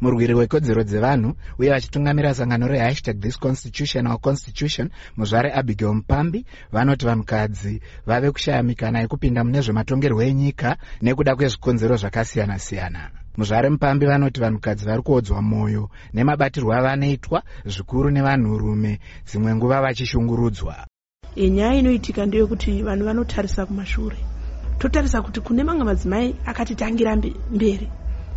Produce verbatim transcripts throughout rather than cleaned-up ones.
murwiri wekodzero dzevanhu uye vachitungamira sangano rehashtag this constitution our constitution, muzvare Abigail Mupambi vanoti vanhukadzi vave kushaya mikana yekupinda mune zvematongerwo enyika nekuda kwezvikonzero zvakasiyana-siyana. Muzvare Mupambi vanoti vanhukadzi vari kuodzwa mwoyo nemabatirwo avanoitwa zvikuru nevanhurume, dzimwe nguva vachishungurudzwa. Nyaya inoitika ndeyekuti vanhu vanotarisa kumashure. Totarisa kuti kune mamwe madzimai akatitangira mberi.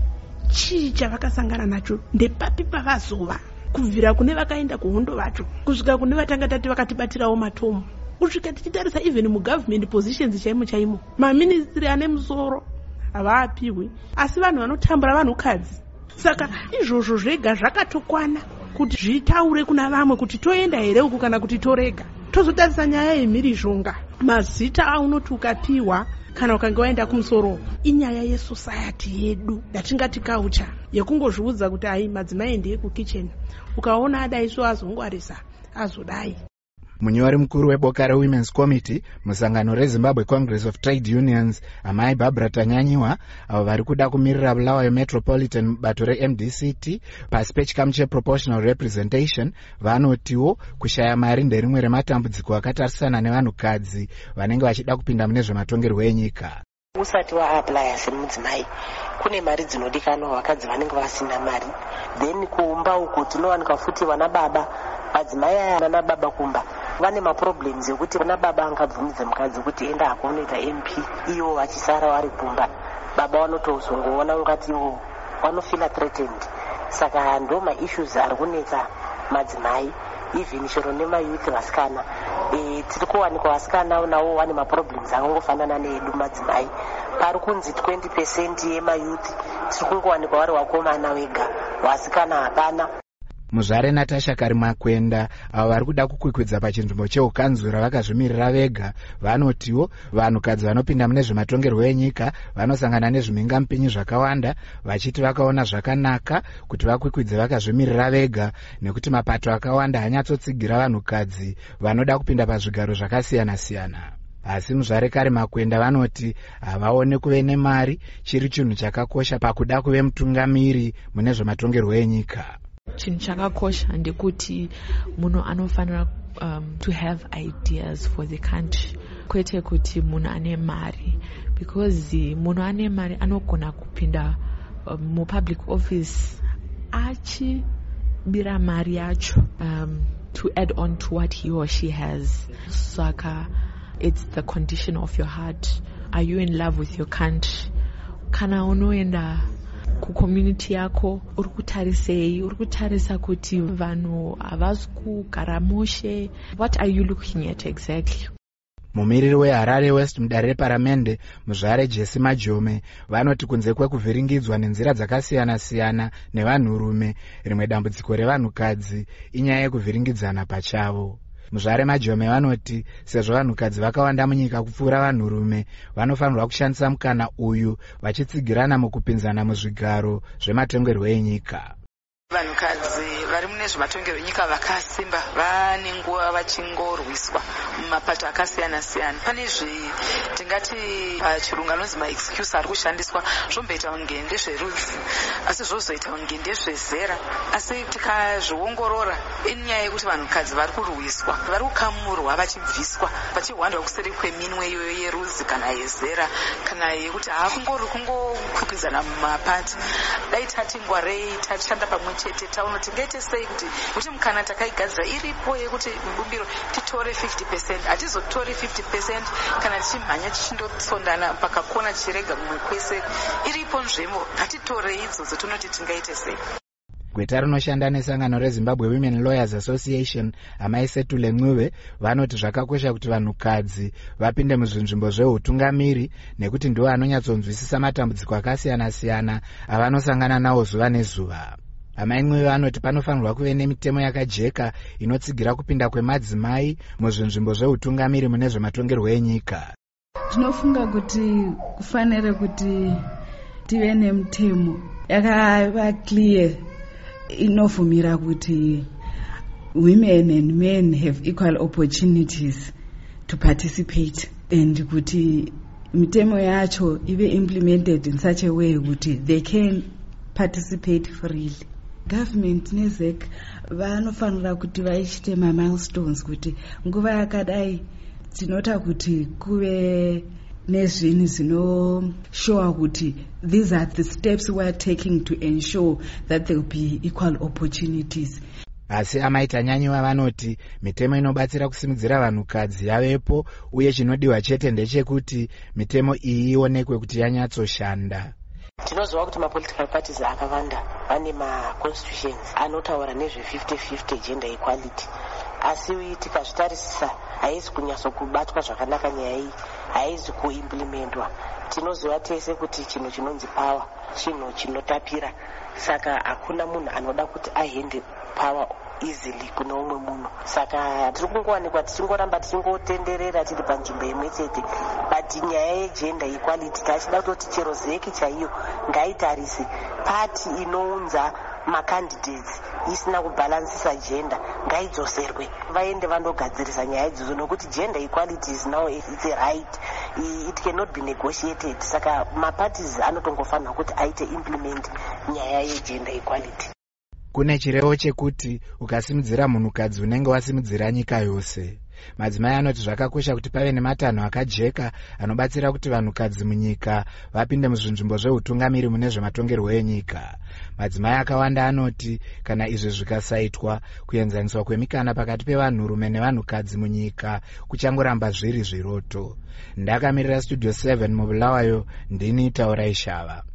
Chii chavakasangana nacho ndepapi pavazova, kubvira kune vakaenda kuhondo vacho kusvika kune vatanga tati vakatibatirawo matomu, kusvika tichitarisa even mugovernment positions chaimo chaimo, maministry ane musoro havaapiwi, asi vanhu vanotambura vanhukadzi. Saka izvozvo zvega zvakatokwana kuti zvitaure kuna vamwe kuti toenda here uku kana kuti torega. Tozotarisa nyaya yemhirizhonga, mazita aunoti ukapiwa kana ukange waenda kumusoro, inyaya yesociety yedu yatingati culture yekungozviudza kuti ai madzimai ndiye kukitchen, ukaona adaiso azongwarisa azodai. Munyori mukuru weboka reWomen's Committee musangano reZimbabwe Congress of Trade Unions, amai Barbara Tanyanyiwa, avo vari kuda kumirira Bulawayo Metropolitan bato reM D C T pasi pechikamu cheproportional representation, vanotiwo kushaya mari nderimwe rematambudziko akatarisana nevanhukadzi vanenge vachida kupinda mune zvematongerwo enyika. Usati waapply semudzimai kune mari dzinodikanwa vakadzi vanenge vasina mari, then kuumba uko tinowanika futi vana baba madzimai aya nana baba kumba vane maproblems ekuti vana baba angabvumidza mukadzi kuti enda akonoita M P iwo vachisara vari kumba, baba vanotozongoona ungati iwo vanofila threatened. Saka ndo maissues ari kunetsa madzimai, even chero nemayouth vasikana. E, tiri kuwanikwa vasikana nawo vane maproblems akangofanana needu madzimai. Pari kunzi twenty percent yemayouth tiri kungowanikwa vari vakomana vega, vasikana hapana. Muzvare Natasha Karimakwenda, avo vari kuda kukwikwidza pachinzvimbo cheukanzura vakazvimirira vega, vanotiwo vanhukadzi vanopinda mune zvematongerwo enyika vanosangana nezvimingamupinyi zvakawanda, vachiti vakaona zvakanaka kuti vakwikwidze vakazvimirira vega nekuti mapato akawanda hanyatsotsigira vanhukadzi vanoda kupinda pazvigaro zvakasiyana-siyana. Asi muzvare Karimakwenda vanoti havaone kuve nemari chiri chinhu chakakosha pakuda kuve mutungamiri mune zvematongerwo enyika. Chinhu chakakosha ndekuti munhu anofanira um, to have ideas for the country, kwete kuti munhu ane mari, because munhu ane mari anogona kupinda um, mu public office achibira mari yacho um, to add on to what he or she has. Saka it's the condition of your heart. Are you in love with your country? Kana unoenda kucommunity yako uri kutarisei, uri kutarisa kuti vanhu havasi kugara mushe? What are you looking at exactly? Mumiriri weHarare West mudare reparamende, muzvare Jesse Majome, vanoti kunze kwekuvhiringidzwa nenzira dzakasiyana-siyana nevanhurume, rimwe dambudziko revanhukadzi inyaya yekuvhiringidzana pachavo. Muzvare Majome vanoti sezvo vanhukadzi vakawanda munyika kupfuura vanhurume, vanofanirwa kushandisa mukana uyu vachitsigirana mukupinzana muzvigaro zvematongerwo enyika. Vanhukadzi vari mune zvematongerwo enyika vakasimba vane nguva vachingorwiswa mumapato akasiyana-siyana. Pane zvitingati pachirungu anonzi maexcuse ari kushandiswa, zvomboita kunge ndezverudzi asi zvozoita kunge ndezvezera, asi tikazviongorora inyaya yekuti vanhukadzi vari kurwiswa, vari kukamurwa vachibviswa, vachihwandwa kuseri kweminwe iyoyo yerudzi kana yezera kana yekuti haakungori kungokwikwizana mumapati. Dai tati ngwarei tashanda pamwe chete taona tingaite sei kuti kuti mukana takaigadzira iripo yekuti mubumbiro titore fifty percent, hatizotori fifty percent kana tichimhanya tichindosondana pakakona tichirega mumwe kwese. Iripo nzvimbo, hatitorei idzodzo tonoti tingaite sei. Gweta rinoshanda nesangano reZimbabwe Women Lawyers Association, amai Setule Ncube, vanoti zvakakosha kuti vanhukadzi vapinde muzvinzvimbo zveutungamiri nekuti ndiwo anonyatsonzwisisa matambudziko akasiyana-siyana avanosangana nawo zuva nezuva. Amai Ncube vanoti panofanirwa kuve nemitemo yakajeka inotsigira kupinda kwemadzimai muzvinzvimbo zveutungamiri mune zvematongerwo enyika. Tinofunga kuti kufanire kuti tive nemitemo yakava clear inovumira kuti women and men have equal opportunities to participate, and kuti mitemo yacho ive implemented in such a way kuti they can participate freely. Government nezec vanofanira kuti vaishite mamilestones kuti nguva yakadai tinota kuti kuve nezvinhu zvinoshowa kuti these are the steps we are taking to ensure that there will be equal opportunities. Asi amaita nyanyiwa vanoti mitemo inobatsira kusimudzira vanhukadzi yavepo, uye chinodiwa chete ndechekuti mitemo iyi ionekwe kuti yanyatsoshanda. Tinoziva kuti mapolitical parties akawanda vane maconstitutions anotaura nezve fifty fifty gender equality, asi tikazvitarisisa haizi kunyatsokubatwa zvakanaka nyaya iyi, haizi kuimplementwa. Tinoziva tese kuti chinhu chinonzi power chinhu chinotapira, saka hakuna munhu anoda kuti ahende power easily kune umwe munhu. Saka tiri kungowanikwa tichingoramba tichingotenderera tiri panzvimbo imwe chete, but nyaya yegender equality tachida kutoti chero zeki chaiyo ngaitarise pati inounza macandidates isina kubalansisa gender ngaidzoserwe, vaende vandogadzirisa nyaya idzodzo, nokuti gender equality is now it's a right, it cannot be negotiated. Saka maparties anotongofanira kuti aite implement nyaya yegender equality. Kune chirevo chekuti ukasimudzira munhukadzi unenge wasimudzira nyika yose. Madzimai anoti zvakakosha kuti pave nematanho akajeka anobatsira kuti vanhukadzi munyika vapinde muzvinzvimbo zveutungamiri mune zvematongerwo enyika. Madzimai akawanda anoti kana izvi zvikasaitwa, kuenzaniswa kwemikana pakati pevanhurume nevanhukadzi munyika kuchangoramba zviri zviroto. Ndakamirira Studio seven mubulawayo, ndini Taurai Shava.